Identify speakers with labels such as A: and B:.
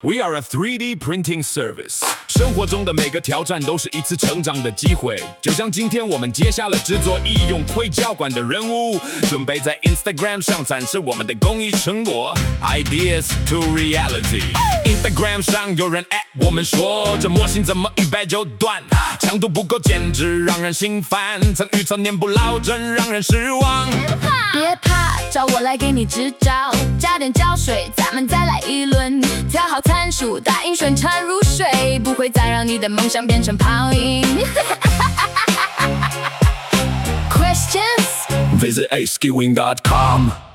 A: We are a 3D printing service。生活中的每个挑战都是一次成长的机会，就像今天我们接下了制作义用硅胶管的任务，准备在 Instagram 上展示我们的公益成果。Ideas to reality。Instagram 上有人我们说这模型怎么100就断，强度不够简直让人心烦，曾预测年不老真让人失望。
B: 别怕，找我来给你支招，加点胶水，咱们再来一轮，调好参数，大音顺畅入睡，不会再让你的梦想变成泡影。
A: Questions? Visit askewing.com